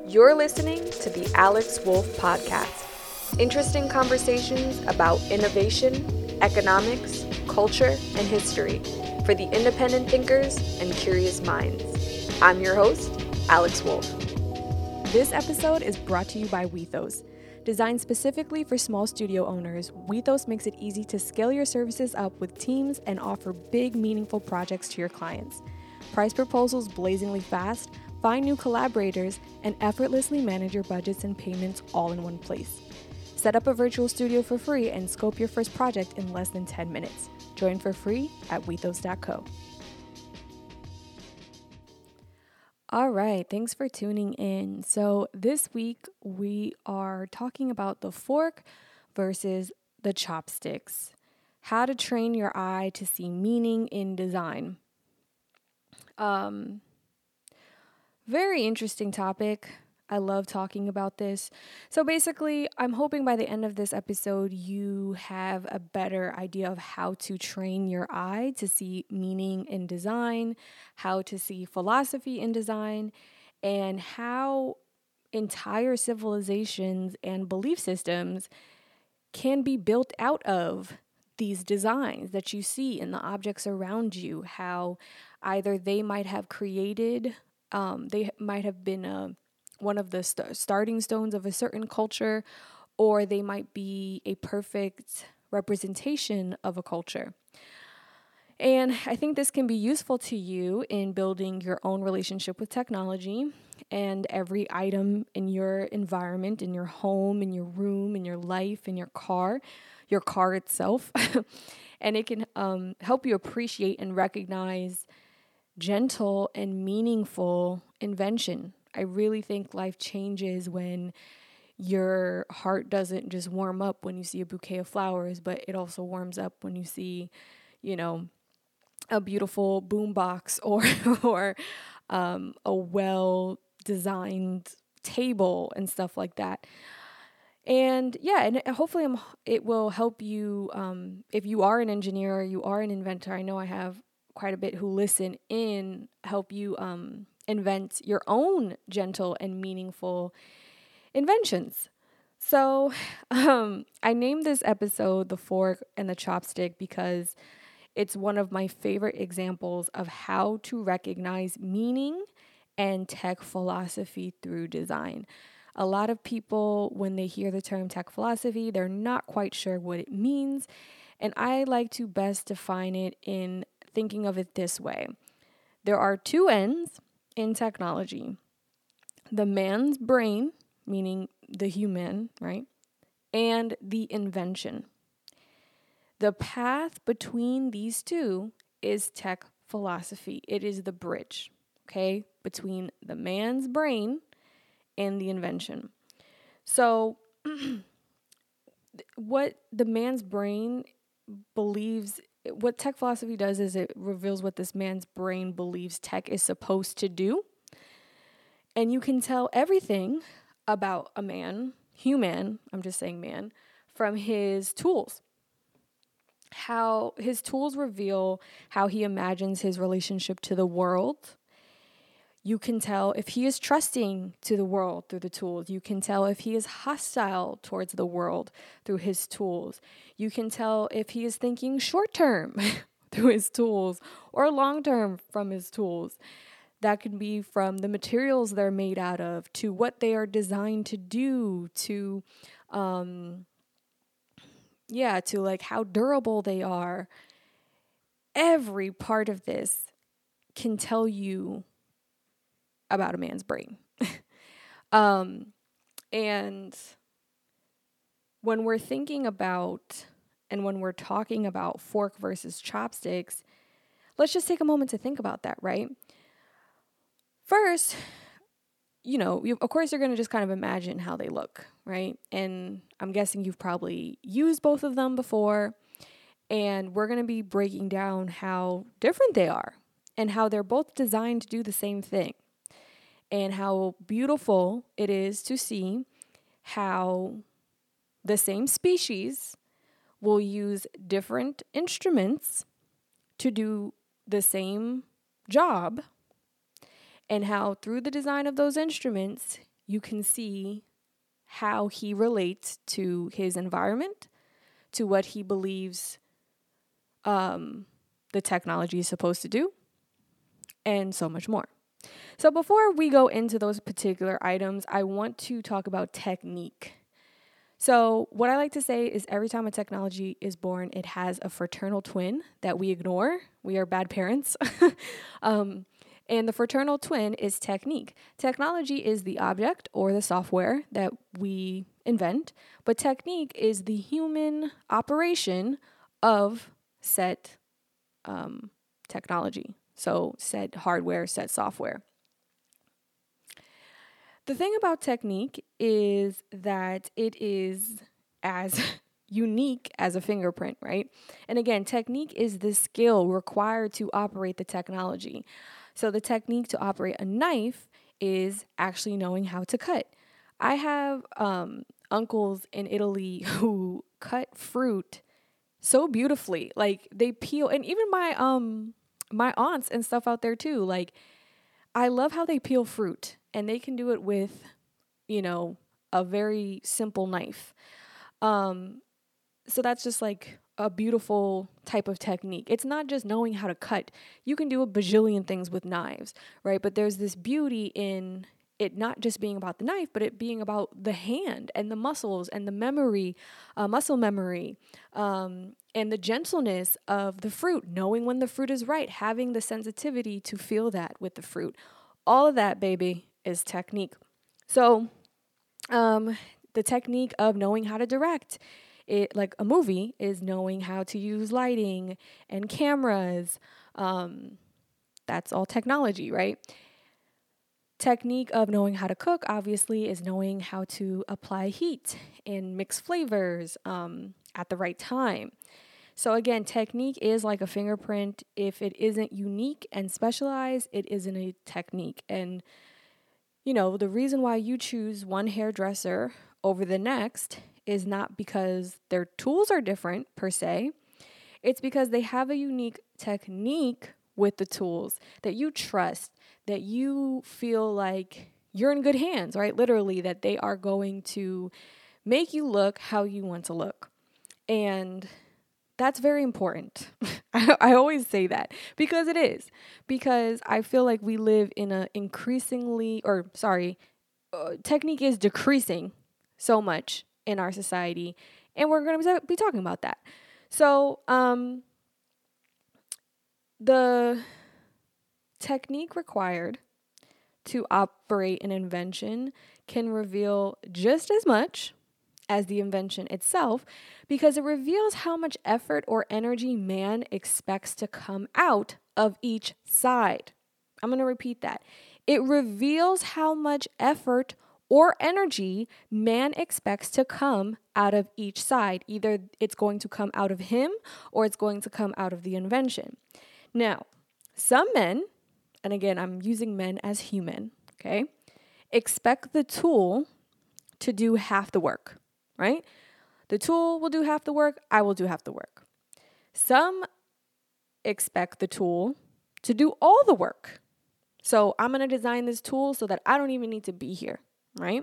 You're listening to the Alex Wolf Podcast. Interesting conversations about innovation, economics, culture, and history for the independent thinkers and curious minds. I'm your host, Alex Wolf. This episode is brought to you by Wethos. Designed specifically for small studio owners, Wethos makes it easy to scale your services up with teams and offer big, meaningful projects to your clients. Price proposals blazingly fast, find new collaborators, and effortlessly manage your budgets and payments all in one place. Set up a virtual studio for free and scope your first project in less than 10 minutes. Join for free at wethos.co. All right, thanks for tuning in. So this week we are talking about the fork versus the chopsticks. How to train your eye to see meaning in design. Very interesting topic. I love talking about this. So basically, I'm hoping by the end of this episode, you have a better idea of how to train your eye to see meaning in design, how to see philosophy in design, and how entire civilizations and belief systems can be built out of these designs that you see in the objects around you, how either they might have created, they might have been one of the starting stones of a certain culture, or they might be a perfect representation of a culture. And I think this can be useful to you in building your own relationship with technology and every item in your environment, in your home, in your room, in your life, in your car itself. And it can help you appreciate and recognize gentle and meaningful invention. I really think life changes when your heart doesn't just warm up when you see a bouquet of flowers, but it also warms up when you see, a beautiful boombox or a well-designed table and stuff like that. And yeah, and hopefully it will help you if you are an engineer or you are an inventor. I know I have quite a bit who listen in, help you invent your own gentle and meaningful inventions. So I named this episode The Fork and the Chopstick because it's one of my favorite examples of how to recognize meaning and tech philosophy through design. A lot of people, when they hear the term tech philosophy, they're not quite sure what it means. And I like to best define it in thinking of it this way. There are two ends in technology. The man's brain, meaning the human, right? And the invention. The path between these two is tech philosophy. It is the bridge, okay, between the man's brain and the invention. So what the man's brain believes, what tech philosophy does is it reveals what this man's brain believes tech is supposed to do. And you can tell everything about a man, human, I'm just saying man, from his tools. How his tools reveal how he imagines his relationship to the world. You can tell if he is trusting to the world through the tools. You can tell if he is hostile towards the world through his tools. You can tell if he is thinking short term through his tools or long term from his tools. That can be from the materials they're made out of to what they are designed to do to like how durable they are. Every part of this can tell you about a man's brain. And when we're thinking about and when we're talking about fork versus chopsticks, let's just take a moment to think about that, right? First, of course, you're going to just kind of imagine how they look, right? And I'm guessing you've probably used both of them before. And we're going to be breaking down how different they are and how they're both designed to do the same thing. And how beautiful it is to see how the same species will use different instruments to do the same job, and how through the design of those instruments, you can see how he relates to his environment, to what he believes the technology is supposed to do, and so much more. So before we go into those particular items, I want to talk about technique. So what I like to say is every time a technology is born, it has a fraternal twin that we ignore. We are bad parents. And the fraternal twin is technique. Technology is the object or the software that we invent, but technique is the human operation of said technology. So said hardware, said software. The thing about technique is that it is as unique as a fingerprint, right? And again, technique is the skill required to operate the technology. So the technique to operate a knife is actually knowing how to cut. I have uncles in Italy who cut fruit so beautifully. Like they peel, and even my aunts and stuff out there too. Like I love how they peel fruit, and they can do it with, a very simple knife. So that's just like a beautiful type of technique. It's not just knowing how to cut. You can do a bajillion things with knives, right? But there's this beauty in it not just being about the knife, but it being about the hand and the muscles and the memory, muscle memory, and the gentleness of the fruit, knowing when the fruit is right, having the sensitivity to feel that with the fruit. All of that, baby, is technique. So the technique of knowing how to direct it, like a movie, is knowing how to use lighting and cameras. That's all technology, right? Technique of knowing how to cook, obviously, is knowing how to apply heat and mix flavors at the right time. So again, technique is like a fingerprint. If it isn't unique and specialized, it isn't a technique. And the reason why you choose one hairdresser over the next is not because their tools are different per se. It's because they have a unique technique with the tools that you trust, that you feel like you're in good hands, right? Literally, that they are going to make you look how you want to look. And that's very important. I always say that because it is. Because I feel like we live in a technique is decreasing so much in our society, and we're going to be talking about that. So, the technique required to operate an invention can reveal just as much as the invention itself, because it reveals how much effort or energy man expects to come out of each side. I'm going to repeat that. It reveals how much effort or energy man expects to come out of each side. Either it's going to come out of him or it's going to come out of the invention. Now, some men, and again, I'm using men as human, okay, expect the tool to do half the work, right? The tool will do half the work. I will do half the work. Some expect the tool to do all the work. So I'm going to design this tool so that I don't even need to be here, right?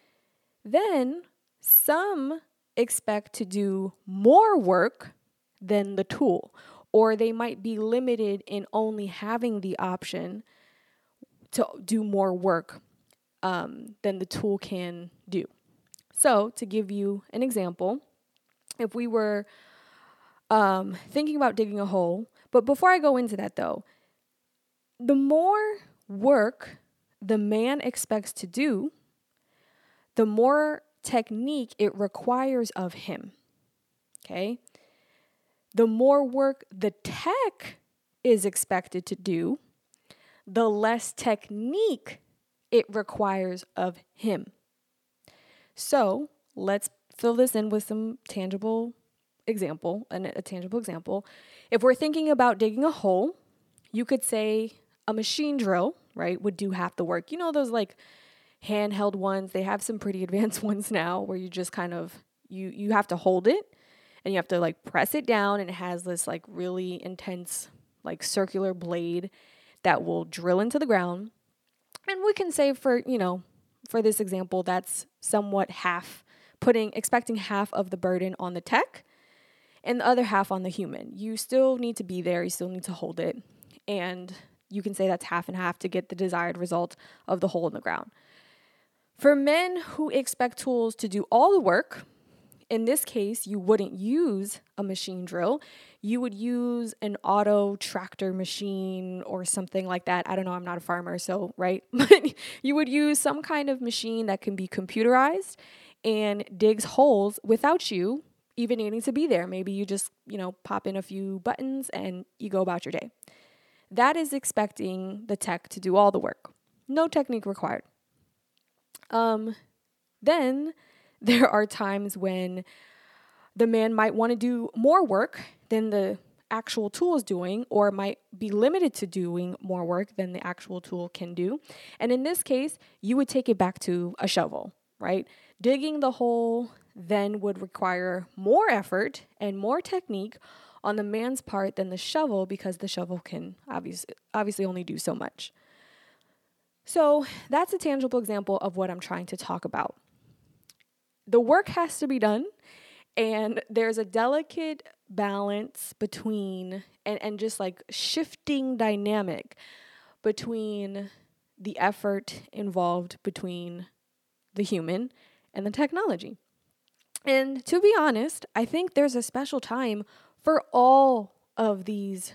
Then some expect to do more work than the tool, or they might be limited in only having the option to do more work than the tool can do. So to give you an example, if we were thinking about digging a hole, but before I go into that though, the more work the man expects to do, the more technique it requires of him, okay? The more work the tech is expected to do, the less technique it requires of him. So let's fill this in with some tangible example, a tangible example. If we're thinking about digging a hole, you could say a machine drill, right, would do half the work. Those like handheld ones, they have some pretty advanced ones now where you just kind of, you have to hold it and you have to like press it down, and it has this like really intense like circular blade that will drill into the ground. And we can say for for this example, that's somewhat expecting half of the burden on the tech and the other half on the human. You still need to be there. You still need to hold it. And you can say that's half and half to get the desired result of the hole in the ground. For men who expect tools to do all the work, in this case, you wouldn't use a machine drill. You would use an auto tractor machine or something like that. I don't know. I'm not a farmer, so, right? But you would use some kind of machine that can be computerized and digs holes without you even needing to be there. Maybe you just, pop in a few buttons and you go about your day. That is expecting the tech to do all the work. No technique required. Then there are times when the man might want to do more work than the actual tool is doing, or might be limited to doing more work than the actual tool can do. And in this case, you would take it back to a shovel, right? Digging the hole then would require more effort and more technique on the man's part than the shovel, because the shovel can obviously only do so much. So that's a tangible example of what I'm trying to talk about. The work has to be done, and there's a delicate balance between, and just like shifting dynamic between the effort involved between the human and the technology. And to be honest, I think there's a special time for all of these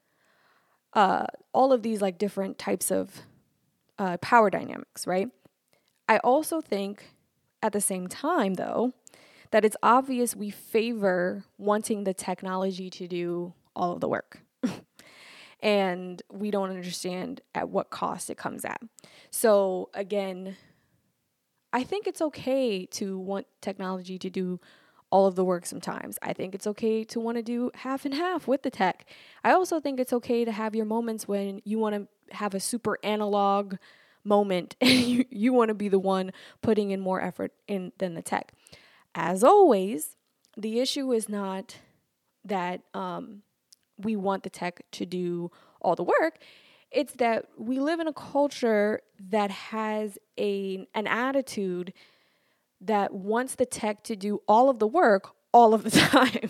like different types of power dynamics, right? I also think at the same time, though, that it's obvious we favor wanting the technology to do all of the work. And we don't understand at what cost it comes at. So again, I think it's okay to want technology to do all of the work sometimes. I think it's okay to want to do half and half with the tech. I also think it's okay to have your moments when you want to have a super analog moment and you want to be the one putting in more effort in than the tech. As always, the issue is not that we want the tech to do all the work. It's that we live in a culture that has an attitude that wants the tech to do all of the work all of the time.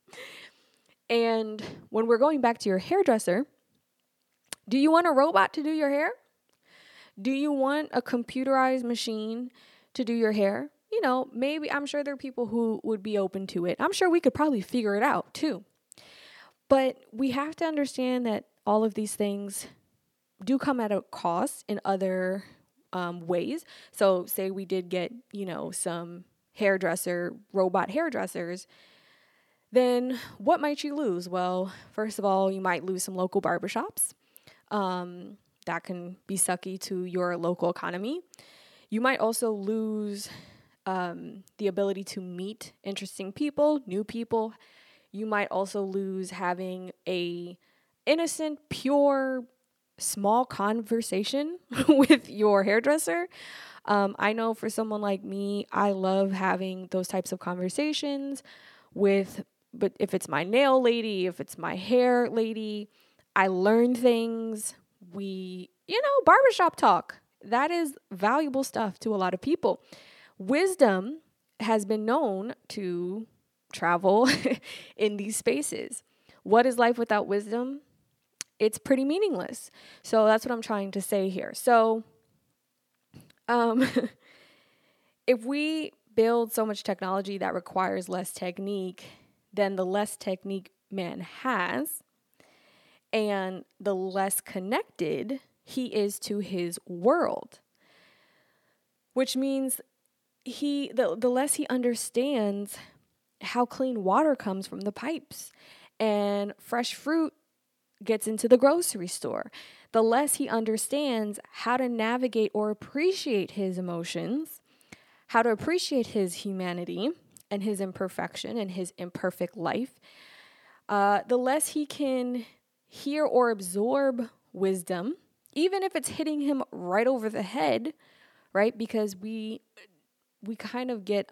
And when we're going back to your hairdresser, do you want a robot to do your hair? Do you want a computerized machine to do your hair? Maybe I'm sure there are people who would be open to it. I'm sure we could probably figure it out too. But we have to understand that all of these things do come at a cost in other ways. So say we did get, some robot hairdressers, then what might you lose? Well, first of all, you might lose some local barbershops. That can be sucky to your local economy. You might also lose the ability to meet interesting people, new people. You might also lose having a innocent, pure, small conversation with your hairdresser. I know for someone like me, I love having those types of conversations but if it's my nail lady, if it's my hair lady, I learn things. Barbershop talk. That is valuable stuff to a lot of people. Wisdom has been known to travel in these spaces. What is life without wisdom? It's pretty meaningless. So that's what I'm trying to say here. So if we build so much technology that requires less technique, then the less technique man has, and the less connected he is to his world, which means the less he understands how clean water comes from the pipes and fresh fruit gets into the grocery store, the less he understands how to navigate or appreciate his emotions, how to appreciate his humanity and his imperfection and his imperfect life, the less he can hear or absorb wisdom, even if it's hitting him right over the head, right? Because we kind of get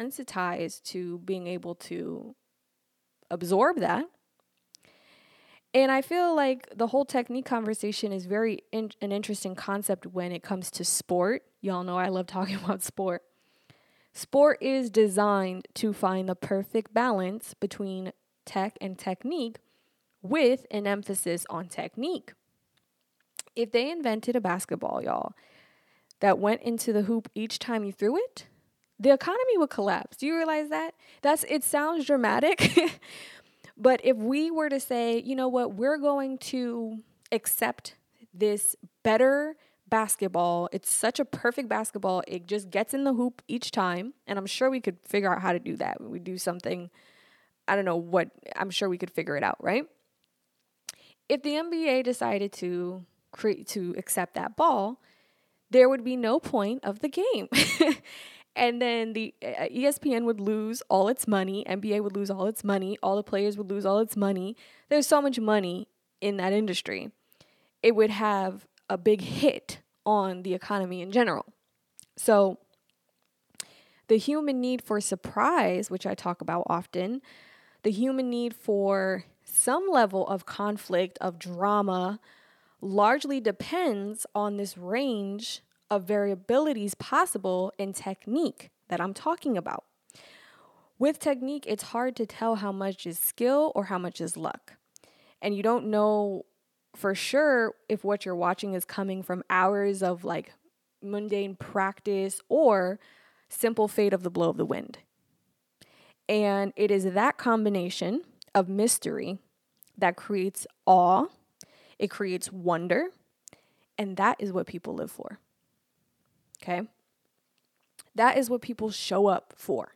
desensitized to being able to absorb that. And I feel like the whole technique conversation is an interesting concept when it comes to sport. Y'all know I love talking about sport. Sport is designed to find the perfect balance between tech and technique with an emphasis on technique. If they invented a basketball, y'all, that went into the hoop each time you threw it, the economy would collapse. Do you realize that? It sounds dramatic, but if we were to say, you know what, we're going to accept this better basketball. It's such a perfect basketball. It just gets in the hoop each time. And I'm sure we could figure out how to do that. We do something, I don't know what, I'm sure we could figure it out, right? If the NBA decided to accept that ball, there would be no point of the game. And then the ESPN would lose all its money. NBA would lose all its money. All the players would lose all its money. There's so much money in that industry. It would have a big hit on the economy in general. So the human need for surprise, which I talk about often, the human need for some level of conflict, of drama, largely depends on this range of variabilities possible in technique that I'm talking about. With technique, it's hard to tell how much is skill or how much is luck. And you don't know for sure if what you're watching is coming from hours of like mundane practice or simple fate of the blow of the wind. And it is that combination of mystery that creates awe, it creates wonder, and that is what people live for. Okay? That is what people show up for.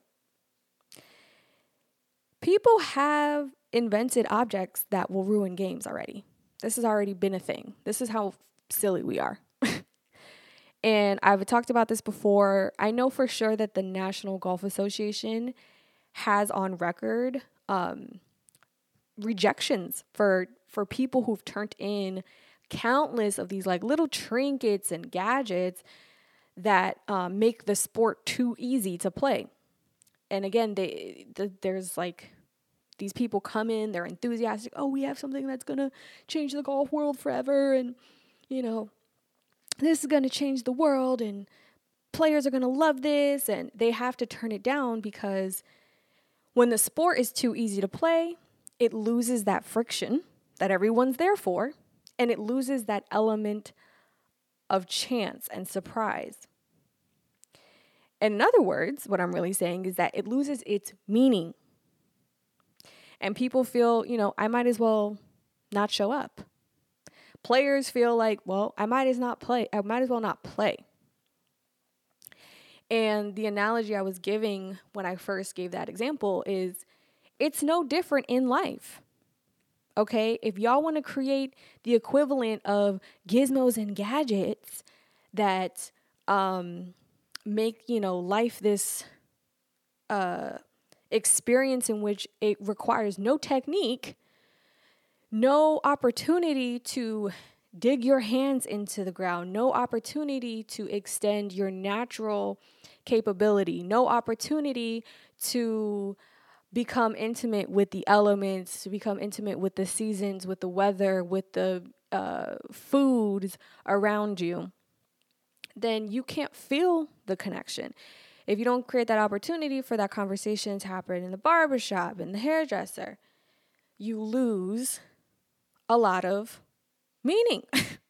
People have invented objects that will ruin games already. This has already been a thing. This is how silly we are. And I've talked about this before. I know for sure that the National Golf Association has on record rejections for people who've turned in countless of these like little trinkets and gadgets that make the sport too easy to play. And again, there's like these people come in, they're enthusiastic. Oh, we have something that's going to change the golf world forever. And, you know, this is going to change the world and players are going to love this. And they have to turn it down because when the sport is too easy to play, it loses that friction that everyone's there for. And it loses that element of chance and surprise. In other words, what I'm really saying is that it loses its meaning. And people feel, you know, I might as well not show up. Players feel like, well, I might as well not play. And the analogy I was giving when I first gave that example is it's no different in life. Okay, if y'all want to create the equivalent of gizmos and gadgets that make, you know, life this experience in which it requires no technique, no opportunity to dig your hands into the ground, no opportunity to extend your natural capability, no opportunity to become intimate with the elements, to become intimate with the seasons, with the weather, with the foods around you, then you can't feel the connection. If you don't create that opportunity for that conversation to happen in the barbershop, in the hairdresser, you lose a lot of meaning.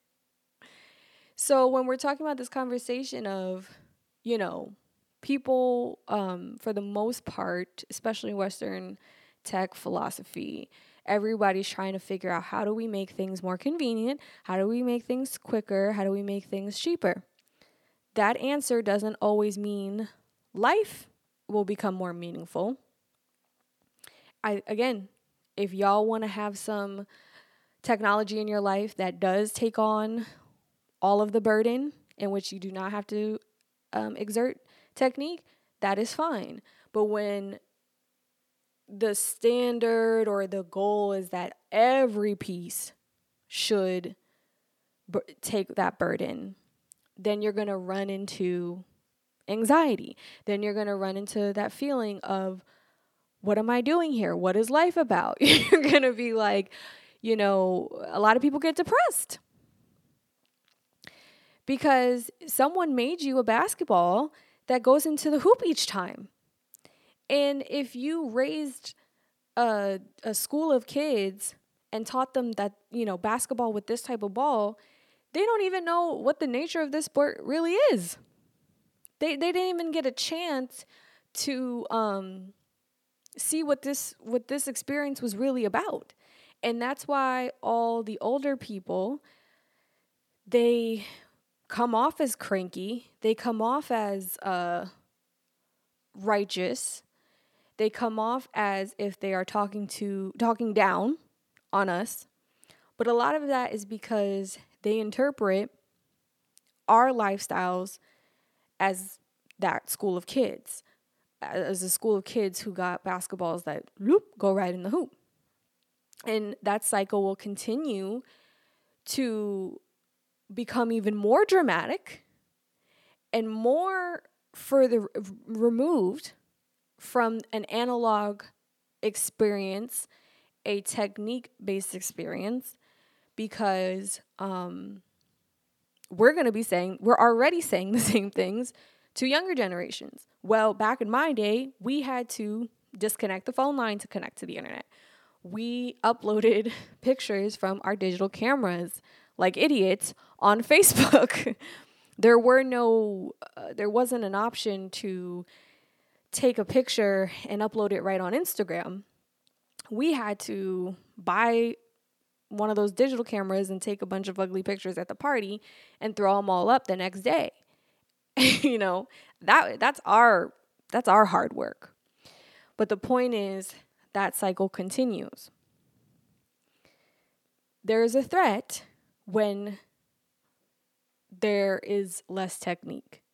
So when we're talking about this conversation of, you know, people, for the most part, especially Western tech philosophy, everybody's trying to figure out how do we make things more convenient? How do we make things quicker? How do we make things cheaper? That answer doesn't always mean life will become more meaningful. Again, if y'all want to have some technology in your life that does take on all of the burden in which you do not have to exert technique, that is fine. But when the standard or the goal is that every piece should take that burden, then you're going to run into anxiety. Then you're going to run into that feeling of, what am I doing here? What is life about? You're going to be like, a lot of people get depressed because someone made you a basketball that goes into the hoop each time. And if you raised a school of kids and taught them that, basketball with this type of ball, they don't even know what the nature of this sport really is. They didn't even get a chance to see what this experience was really about. And that's why all the older people, they come off as cranky. They come off as righteous. They come off as if they are talking down on us. But a lot of that is because they interpret our lifestyles as that school of kids, as a school of kids who got basketballs that go right in the hoop. And that cycle will continue to become even more dramatic and more further removed from an analog experience, a technique-based experience, because we're already saying the same things to younger generations. Well, back in my day, we had to disconnect the phone line to connect to the internet. We uploaded pictures from our digital cameras like idiots on Facebook. There wasn't an option to take a picture and upload it right on Instagram. We had to buy one of those digital cameras and take a bunch of ugly pictures at the party and throw them all up the next day. That's our hard work. But the point is that cycle continues. There is a threat when there is less technique.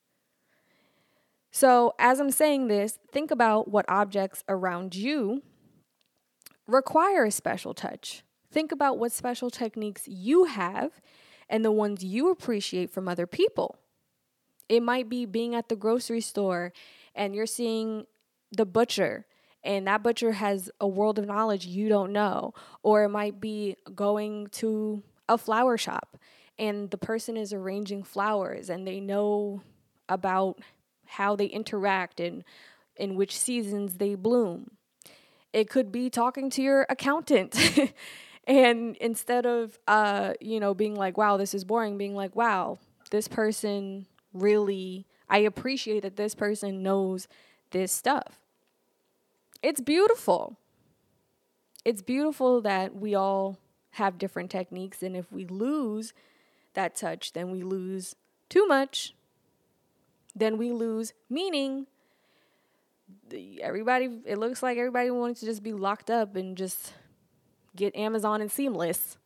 So as I'm saying this, think about what objects around you require a special touch. Think about what special techniques you have and the ones you appreciate from other people. It might be being at the grocery store and you're seeing the butcher, and that butcher has a world of knowledge you don't know. Or it might be going to a flower shop and the person is arranging flowers and they know about how they interact and in which seasons they bloom. It could be talking to your accountant and instead of, being like, wow, this is boring, being like, wow, this person really, I appreciate that this person knows this stuff. It's beautiful. It's beautiful that we all have different techniques. And if we lose that touch, then we lose too much. Then we lose meaning. It looks like everybody wants to just be locked up and just get Amazon and Seamless.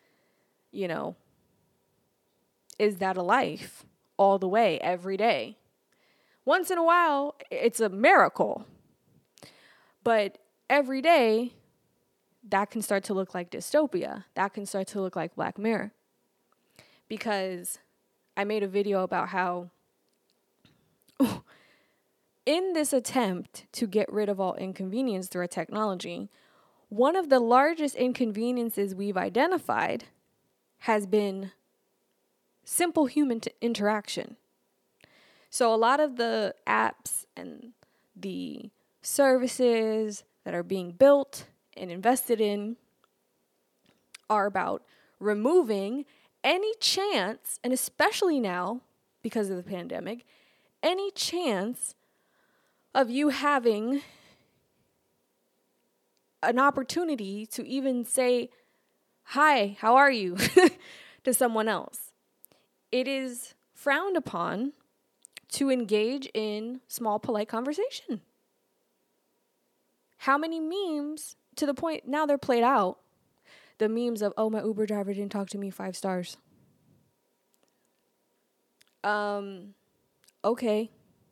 Is that a life all the way, every day? Once in a while, it's a miracle. But every day, that can start to look like dystopia. That can start to look like Black Mirror. Because I made a video about how in this attempt to get rid of all inconvenience through a technology, one of the largest inconveniences we've identified has been simple human interaction. So a lot of the apps and the services that are being built and invested in are about removing any chance, and especially now because of the pandemic, any chance of you having an opportunity to even say, hi, how are you, to someone else. It is frowned upon to engage in small, polite conversation. How many memes, to the point now they're played out, the memes of, oh, my Uber driver didn't talk to me, 5 stars. Okay.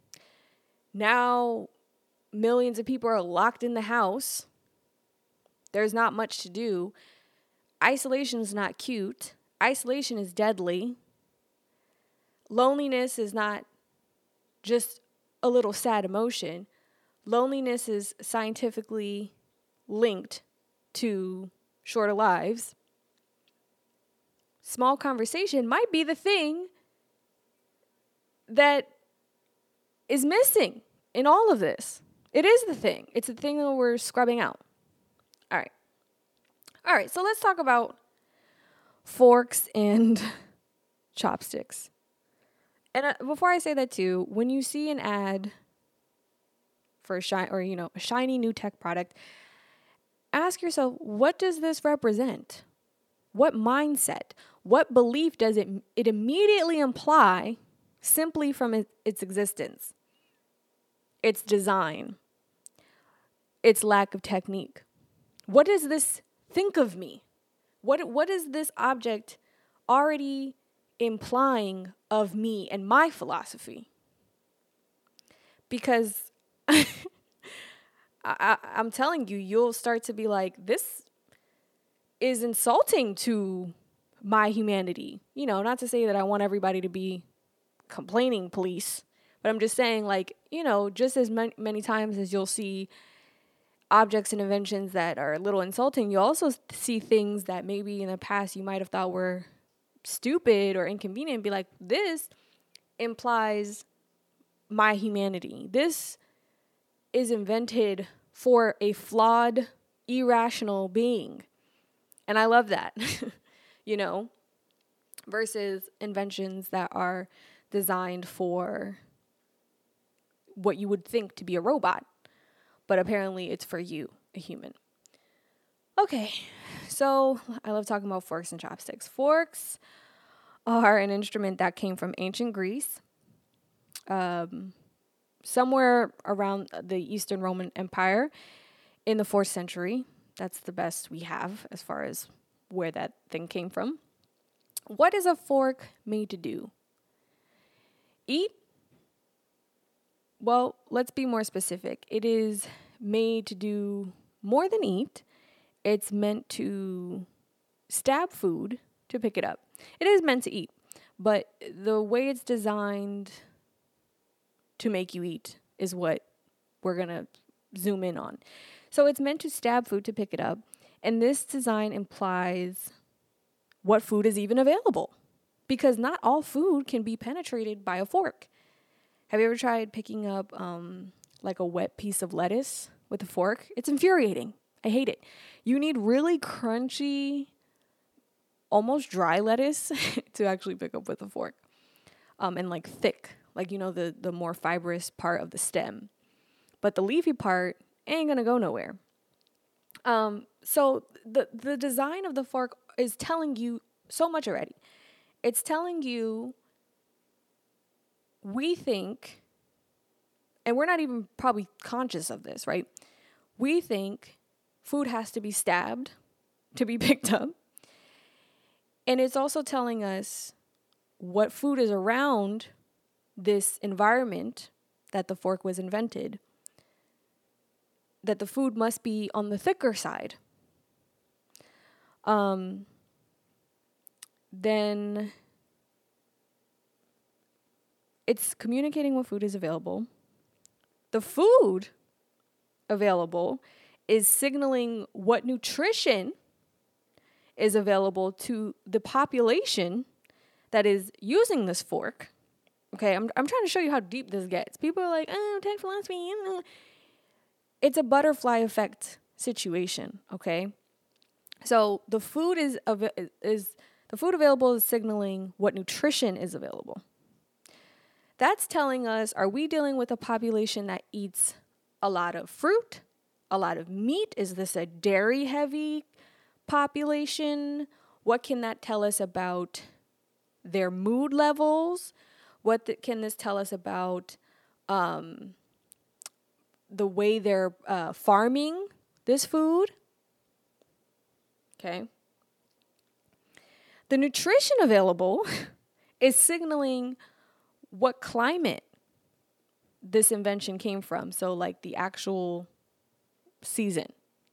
Now millions of people are locked in the house. There's not much to do. Isolation is not cute. Isolation is deadly. Loneliness is not just a little sad emotion. Loneliness is scientifically linked to shorter lives. small conversation might be the thing that is missing in all of this. It is the thing. It's the thing that we're scrubbing out. All right. So let's talk about forks and chopsticks. And before I say that too, when you see an ad for a shiny new tech product, ask yourself, what does this represent? What mindset? What belief does it immediately imply simply from its existence? Its design, its lack of technique. What does this think of me? What is this object already implying of me and my philosophy? Because I'm telling you, you'll start to be like, this is insulting to my humanity. Not to say that I want everybody to be complaining police, but I'm just saying, like, just as many times as you'll see objects and inventions that are a little insulting, you also see things that maybe in the past you might have thought were stupid or inconvenient and be like, this implies my humanity. This is invented for a flawed, irrational being. And I love that, versus inventions that are designed for what you would think to be a robot, but apparently it's for you, a human. Okay, so I love talking about forks and chopsticks. Forks are an instrument that came from ancient Greece, somewhere around the Eastern Roman Empire in the 4th century. That's the best we have as far as where that thing came from. What is a fork made to do? Eat? Well, let's be more specific. It is made to do more than eat. It's meant to stab food to pick it up. It is meant to eat, but the way it's designed to make you eat is what we're going to zoom in on. So it's meant to stab food to pick it up, and this design implies what food is even available, because not all food can be penetrated by a fork. Have you ever tried picking up like a wet piece of lettuce with a fork? It's infuriating. I hate it. You need really crunchy, almost dry lettuce to actually pick up with a fork. And like thick, like, the more fibrous part of the stem. But the leafy part ain't gonna go nowhere. So the design of the fork is telling you so much already. It's telling you, we think, and we're not even probably conscious of this, right? We think food has to be stabbed to be picked up. And it's also telling us what food is around this environment that the fork was invented, that the food must be on the thicker side. Then it's communicating what food is available. The food available is signaling what nutrition is available to the population that is using this fork. Okay, I'm trying to show you how deep this gets. People are like, oh, tech philosophy. It's a butterfly effect situation, okay? So the food the food available is signaling what nutrition is available. That's telling us, are we dealing with a population that eats a lot of fruit, a lot of meat? Is this a dairy-heavy population? What can that tell us about their mood levels? What can this tell us about the way they're farming this food? Okay. The nutrition available is signaling what climate this invention came from. So like the actual season.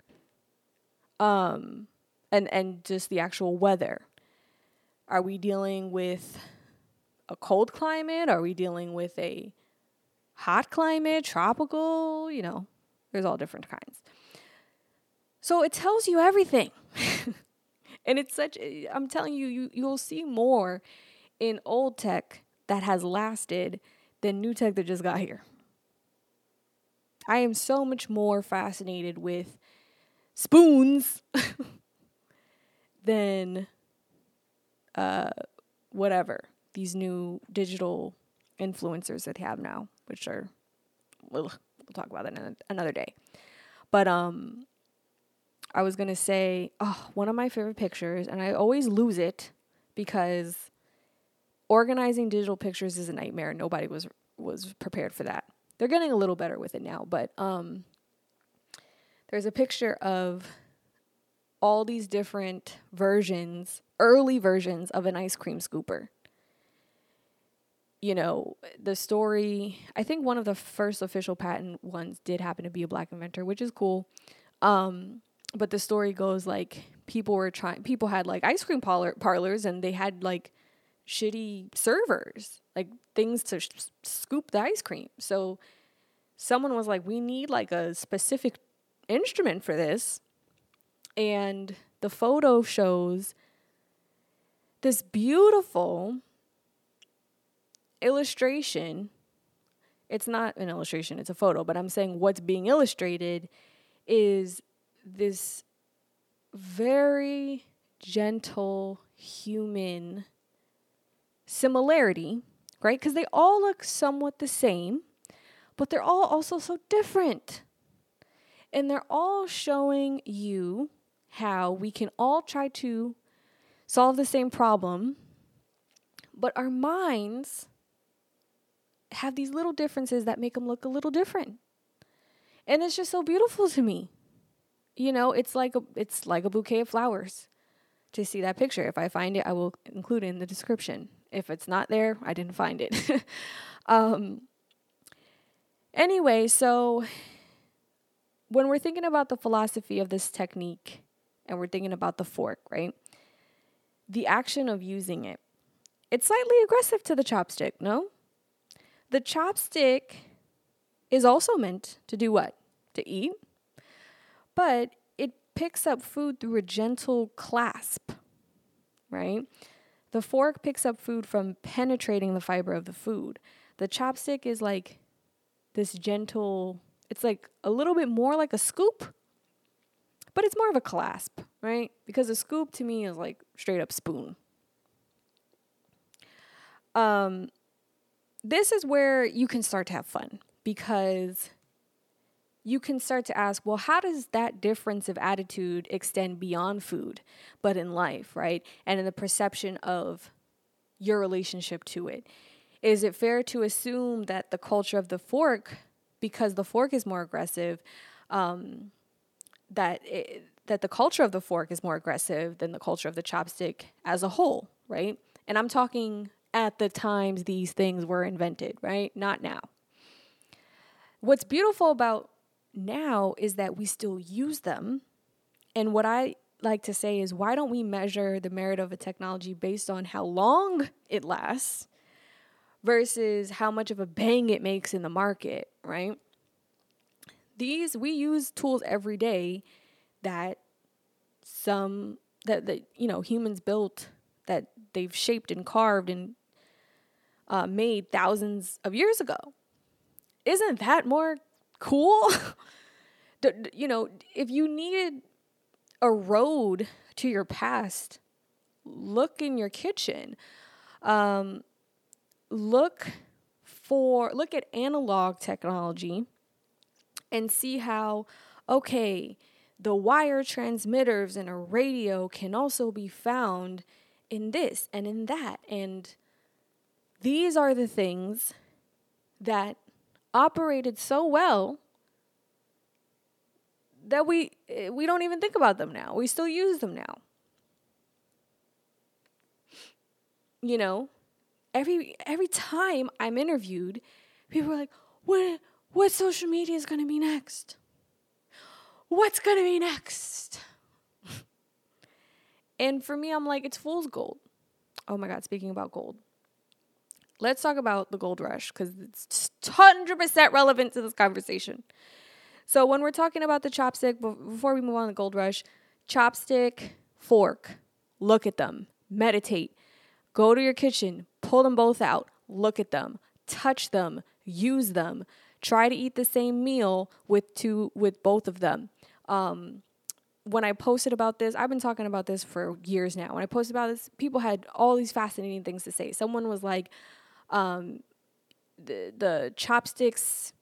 And just the actual weather. Are we dealing with a cold climate? Are we dealing with a hot climate, tropical? There's all different kinds. So it tells you everything. And I'm telling you, you'll see more in old tech that has lasted than new tech that just got here. I am so much more fascinated with spoons than whatever these new digital influencers that they have now, which are, we'll talk about that another day. But I was gonna say, one of my favorite pictures, and I always lose it because organizing digital pictures is a nightmare. Nobody was prepared for that. They're getting a little better with it now, but there's a picture of all these different early versions of an ice cream scooper. You know, the story, I think one of the first official patent ones did happen to be a black inventor, which is cool. But the story goes like people had like ice cream parlors, and they had like shitty servers, like things to scoop the ice cream. So someone was like, we need like a specific instrument for this. And the photo shows this beautiful illustration. It's not an illustration, it's a photo, but I'm saying what's being illustrated is this very gentle human similarity, right? Because they all look somewhat the same, but they're all also so different. And they're all showing you how we can all try to solve the same problem, but our minds have these little differences that make them look a little different. And it's just so beautiful to me. You know, it's like a bouquet of flowers to see that picture. If I find it, I will include it in the description. If it's not there, I didn't find it. Anyway, so when we're thinking about the philosophy of this technique and we're thinking about the fork, right? The action of using it, it's slightly aggressive to the chopstick, no? The chopstick is also meant to do what? To eat. But it picks up food through a gentle clasp, right? The fork picks up food from penetrating the fiber of the food. The chopstick is like this gentle, it's like a little bit more like a scoop, but it's more of a clasp, right? Because a scoop to me is like straight up spoon. This is where you can start to have fun, because you can start to ask, well, how does that difference of attitude extend beyond food, but in life, right? And in the perception of your relationship to it. Is it fair to assume that the culture of the fork, because the fork is more aggressive, that the culture of the fork is more aggressive than the culture of the chopstick as a whole, right? And I'm talking at the times these things were invented, right? Not now. What's beautiful about now is that we still use them. And what I like to say is, why don't we measure the merit of a technology based on how long it lasts versus how much of a bang it makes in the market, right? We use tools every day that humans built, that they've shaped and carved and made thousands of years ago. Isn't that more cool? If you needed a road to your past, look in your kitchen. Look at analog technology and see how, okay, the wire transmitters in a radio can also be found in this and in that. And these are the things that operated so well that we don't even think about them now. We still use them now. You know, every time I'm interviewed, people are like, what social media is going to be next? What's going to be next? And for me, I'm like, it's fool's gold. Oh my God, speaking about gold. Let's talk about the gold rush, because it's 100% relevant to this conversation. So when we're talking about the chopstick, before we move on to the gold rush, chopstick, fork, look at them, meditate, go to your kitchen, pull them both out, look at them, touch them, use them, try to eat the same meal with both of them. When I posted about this, I've been talking about this for years now. When I posted about this, people had all these fascinating things to say. Someone was like, the chopsticks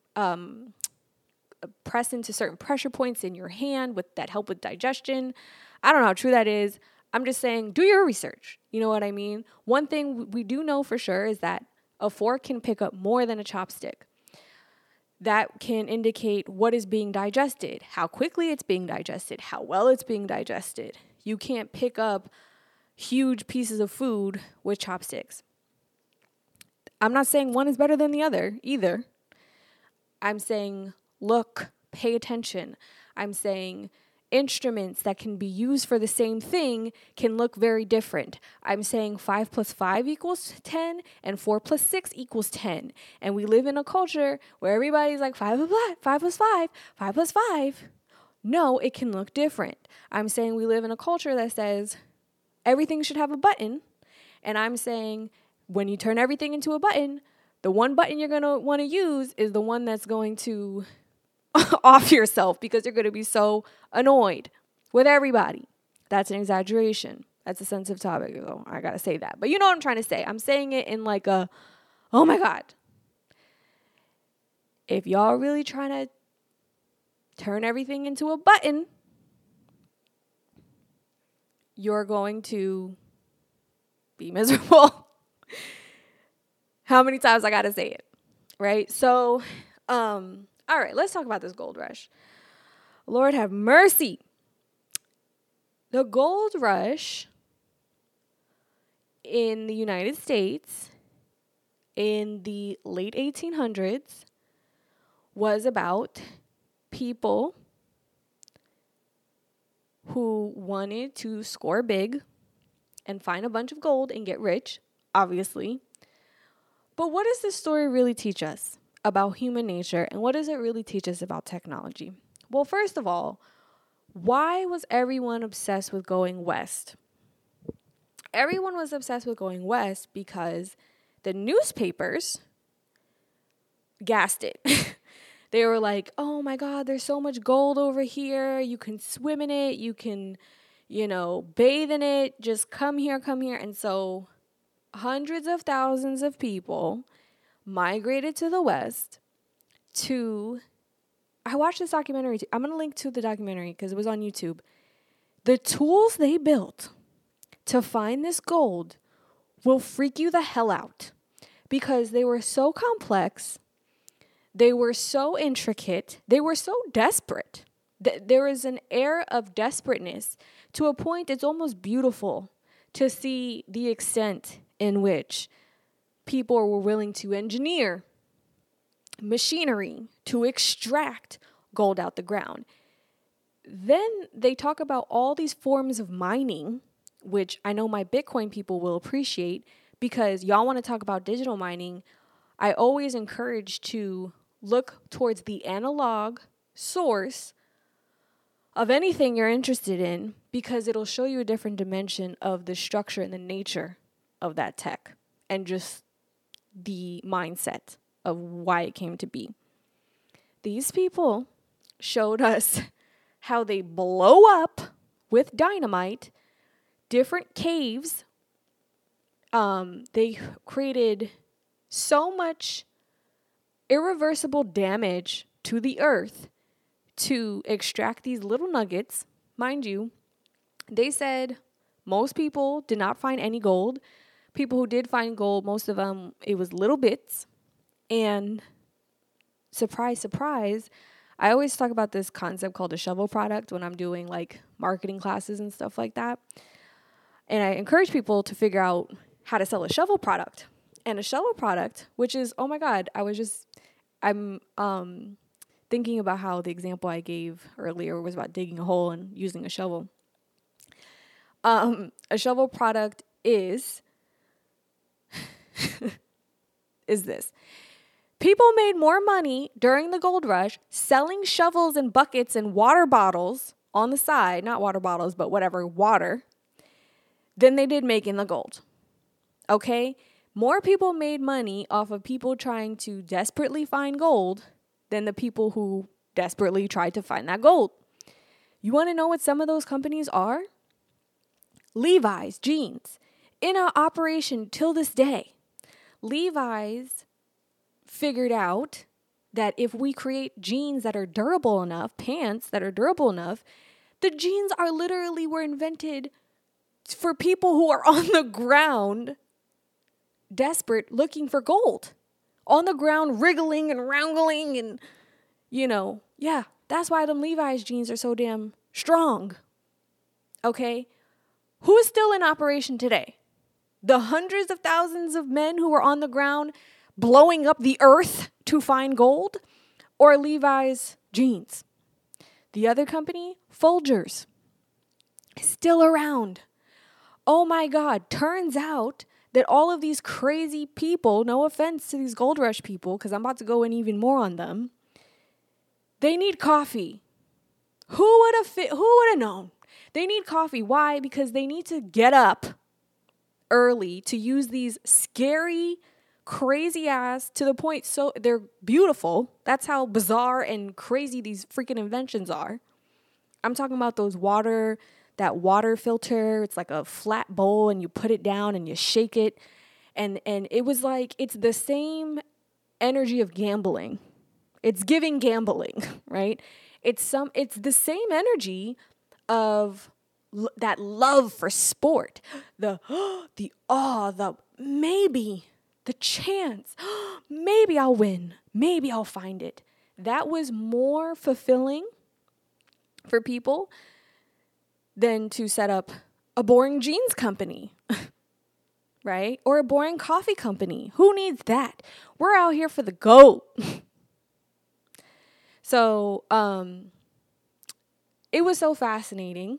press into certain pressure points in your hand that help with digestion. I don't know how true that is. I'm just saying, do your research. You know what I mean? One thing we do know for sure is that a fork can pick up more than a chopstick. That can indicate what is being digested, how quickly it's being digested, how well it's being digested. You can't pick up huge pieces of food with chopsticks. I'm not saying one is better than the other either. I'm saying look, pay attention. I'm saying instruments that can be used for the same thing can look very different. I'm saying 5 plus 5 equals 10 and 4 plus 6 equals 10. And we live in a culture where everybody's like 5 plus 5, 5 plus 5. No, it can look different. I'm saying we live in a culture that says everything should have a button. And I'm saying when you turn everything into a button, the one button you're going to want to use is the one that's going to off yourself because you're going to be so annoyed with everybody. That's an exaggeration. That's a sensitive topic, though. I got to say that. But you know what I'm trying to say. I'm saying it in like a, oh my God. If y'all really trying to turn everything into a button, you're going to be miserable. How many times I got to say it, right? So, all right, let's talk about this gold rush. Lord have mercy. The gold rush in the United States in the late 1800s was about people who wanted to score big and find a bunch of gold and get rich, obviously. But what does this story really teach us about human nature, and what does it really teach us about technology? Well, first of all, why was everyone obsessed with going west? Everyone was obsessed with going west because the newspapers gassed it. They were like, oh my God, there's so much gold over here. You can swim in it. You can, bathe in it. Just come here, come here. And so hundreds of thousands of people migrated to the West I watched this documentary too. I'm going to link to the documentary because it was on YouTube. The tools they built to find this gold will freak you the hell out because they were so complex. They were so intricate. They were so desperate. There is an air of desperateness to a point it's almost beautiful to see the extent in which people were willing to engineer machinery to extract gold out the ground. Then they talk about all these forms of mining, which I know my Bitcoin people will appreciate because y'all want to talk about digital mining. I always encourage to look towards the analog source of anything you're interested in because it'll show you a different dimension of the structure and the nature of that tech and just the mindset of why it came to be. These people showed us how they blow up with dynamite different caves. They created so much irreversible damage to the earth to extract these little nuggets. Mind you, they said most people did not find any gold. People who did find gold, most of them, it was little bits. And surprise, surprise, I always talk about this concept called a shovel product when I'm doing like marketing classes and stuff like that. And I encourage people to figure out how to sell a shovel product. And a shovel product, which is, oh my God, I'm thinking about how the example I gave earlier was about digging a hole and using a shovel. A shovel product is this. People made more money during the gold rush selling shovels and buckets and water bottles on the side, not water bottles, but whatever, water, than they did making the gold. Okay? More people made money off of people trying to desperately find gold than the people who desperately tried to find that gold. You want to know what some of those companies are? Levi's jeans, in our operation till this day. Levi's figured out that if we create jeans that are durable enough, pants that are durable enough, the jeans were invented for people who are on the ground, desperate, looking for gold. On the ground, wriggling and wrangling and, that's why them Levi's jeans are so damn strong. Okay? Who is still in operation today? The hundreds of thousands of men who were on the ground blowing up the earth to find gold, or Levi's jeans? The other company, Folgers, still around. Oh my God, turns out that all of these crazy people, no offense to these gold rush people, because I'm about to go in even more on them, they need coffee. Who would have known? They need coffee. Why? Because they need to get up early to use these scary, crazy ass, to the point so they're beautiful. That's how bizarre and crazy these freaking inventions are. I'm talking about that water filter. It's like a flat bowl and you put it down and you shake it. And it was like, it's the same energy of gambling. It's giving gambling, right? It's the same energy of that love for sport, the awe, the maybe, the chance, maybe I'll win, maybe I'll find it. That was more fulfilling for people than to set up a boring jeans company, right? Or a boring coffee company. Who needs that? We're out here for the GOAT. So, it was so fascinating.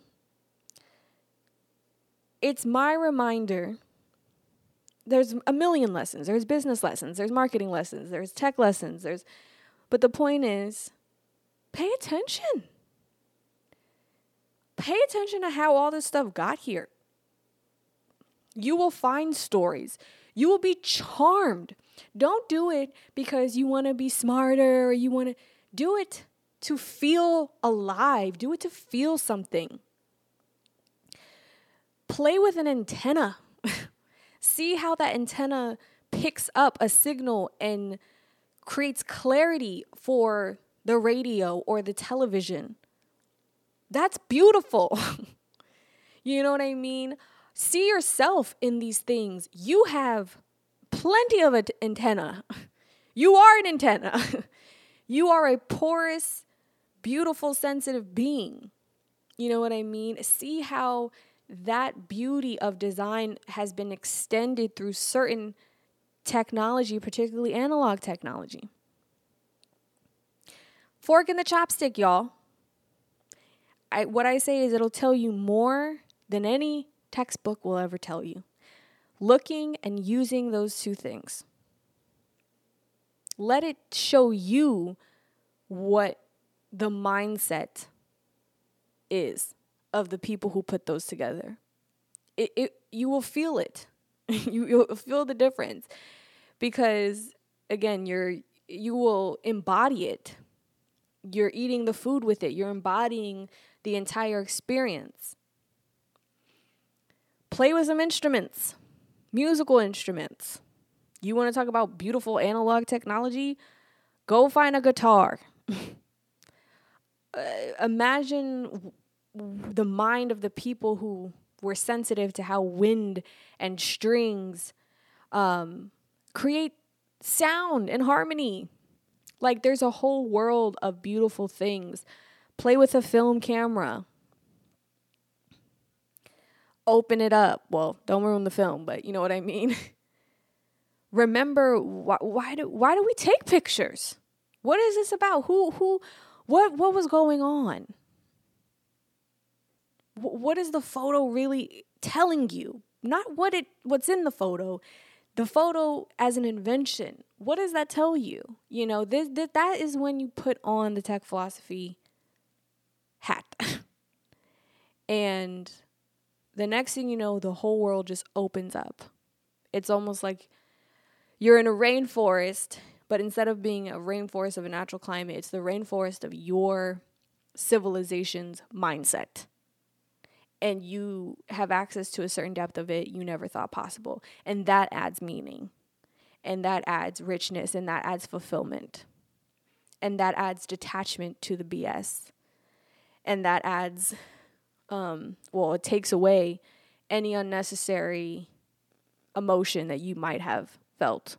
It's my reminder. There's a million lessons. There's business lessons. There's marketing lessons. There's tech lessons. But the point is, pay attention. Pay attention to how all this stuff got here. You will find stories. You will be charmed. Don't do it because you want to be smarter or you want to do it to feel alive. Do it to feel something. Play with an antenna. See how that antenna picks up a signal and creates clarity for the radio or the television. That's beautiful. You know what I mean? See yourself in these things. You have plenty of an antenna. You are an antenna. You are a porous, beautiful, sensitive being. You know what I mean? See how that beauty of design has been extended through certain technology, particularly analog technology. Fork in the chopstick, y'all. What I say is it'll tell you more than any textbook will ever tell you. Looking and using those two things. Let it show you what the mindset is of the people who put those together. You will feel it. You'll feel the difference because again, you will embody it. You're eating the food with it. You're embodying the entire experience. Play with some instruments, musical instruments. You want to talk about beautiful analog technology? Go find a guitar. Imagine the mind of the people who were sensitive to how wind and strings create sound and harmony. Like there's a whole world of beautiful things. Play with a film camera. Open it up. Well, don't ruin the film, but you know what I mean. Remember, why do we take pictures? What is this about? What was going on? What is the photo really telling you? Not what's in the photo as an invention. What does that tell you? You know, that is when you put on the tech philosophy hat and the next thing you know, the whole world just opens up. It's almost like you're in a rainforest, but instead of being a rainforest of a natural climate, it's the rainforest of your civilization's mindset. And you have access to a certain depth of it you never thought possible. And that adds meaning. And that adds richness. And that adds fulfillment. And that adds detachment to the BS. And that adds, it takes away any unnecessary emotion that you might have felt.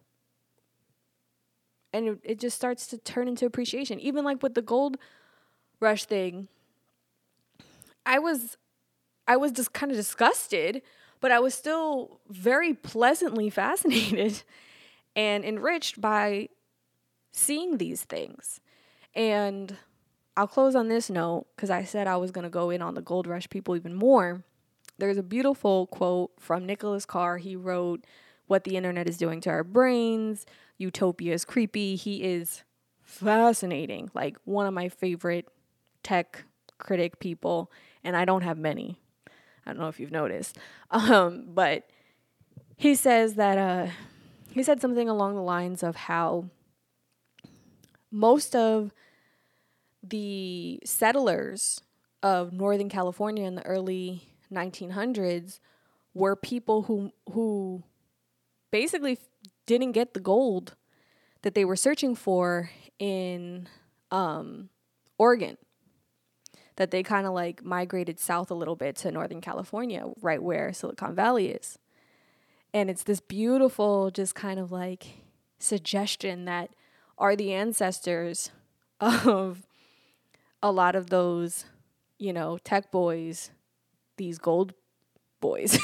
And it just starts to turn into appreciation. Even like with the gold rush thing, I was just kind of disgusted, but I was still very pleasantly fascinated and enriched by seeing these things. And I'll close on this note because I said I was going to go in on the gold rush people even more. There's a beautiful quote from Nicholas Carr. He wrote, "What the internet is doing to our brains. Utopia is creepy." He is fascinating, like one of my favorite tech critic people, and I don't have many. I don't know if you've noticed. But he says that he said something along the lines of how most of the settlers of Northern California in the early 1900s were people who basically didn't get the gold that they were searching for in Oregon. That they kind of like migrated south a little bit to Northern California, right where Silicon Valley is. And it's this beautiful just kind of like suggestion that are the ancestors of a lot of those, tech boys, these gold boys,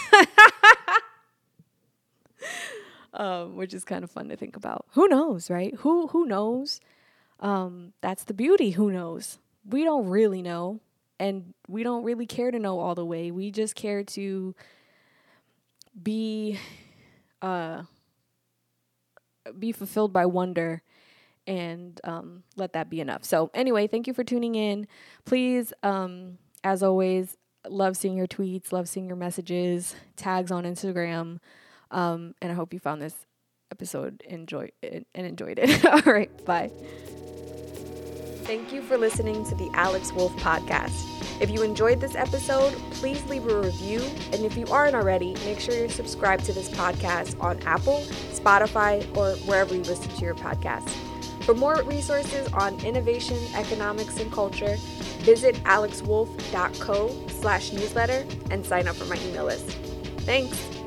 which is kind of fun to think about. Who knows, right? Who knows? That's the beauty. Who knows? We don't really know, and we don't really care to know all the way. We just care to be fulfilled by wonder, and let that be enough. So anyway, thank you for tuning in. Please, as always, love seeing your tweets, love seeing your messages, tags on Instagram, and I hope you found this episode enjoyed it. All right, bye. Thank you for listening to the Alex Wolf Podcast. If you enjoyed this episode, please leave a review. And if you aren't already, make sure you're subscribed to this podcast on Apple, Spotify, or wherever you listen to your podcasts. For more resources on innovation, economics, and culture, visit alexwolf.co/newsletter and sign up for my email list. Thanks.